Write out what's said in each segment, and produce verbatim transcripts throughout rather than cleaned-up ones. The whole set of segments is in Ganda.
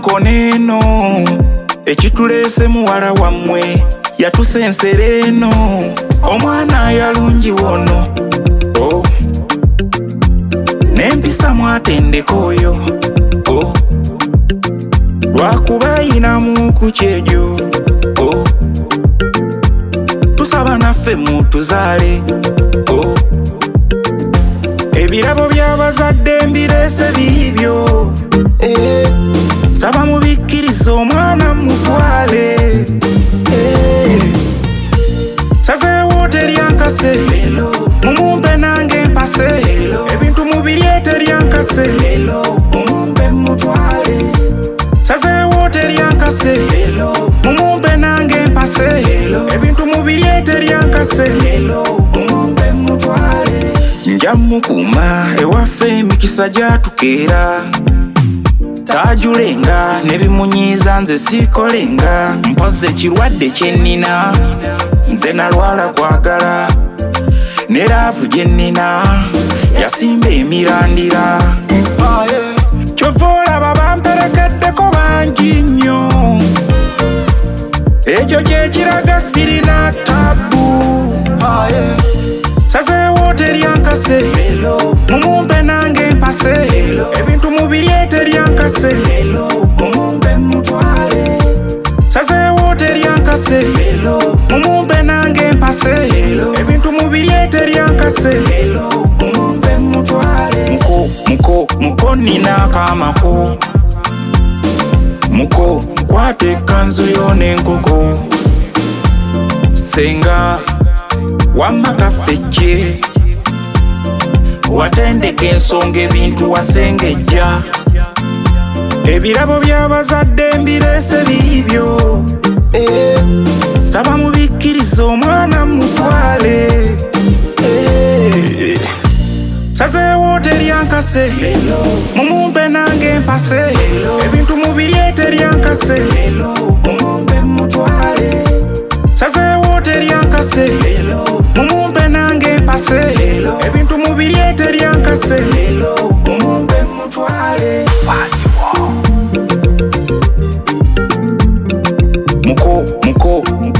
koneno ekitulese muwala wammwe yatusensera eno omwana yalungi wono oh. Nempisa mwatendeko oyo oh. Lwakuba ayinamu ku kyejo oh. Tusaba naffe mutuzaale oh. Ebirabo by'abazadde mbirese bibyo eh. Saba mubikkiriza omwana mutwale eh. Sazeewo teryankase mumumpe nange mpase ebintu mubirye teryankase mumumpe mutwale Sazeewo teryankase mumumpe nange mpase ebintu mubirye teryankase mumumpe mutwale Nja mukuma ewaffe emikisa gyatukeera tajulenga nebimunyiiza nze sikolenga mpoze kirwadde kyennina nze nalwala kwagala ne laavu gyennina yasimba emirandira kyova olaba bamperekeddeko bangi nnyo ekyo kyekiraga sirina tabu sazeewo teryankase mumumpe nange mpase ebintu mubirye teryankase mumumpe mutwale sazeewo teryankase mumumpe nange mpase ebintu mubirye teryankase mumumpe mutwale muko muko muko nina akamako muko kwate ekkanzu yo n'enkoko senga wamma kaffejje watendeka ensonga ebintu wasengejja ebirabo by'abazadde mbirese bibyo eh. Saba mubikkiriza omwana mutwale eh. Sazeewo teryankase mumumpe nange mpase ebintu mubirye teryankase mumumpe mutwale Sazeewo teryankase mumumpe nange mpase ebintu mubirye teryankase mumumpe mutwale muko muko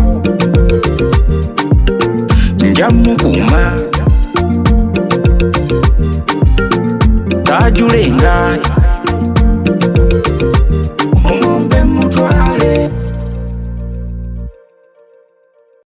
nja mukuma tajulenga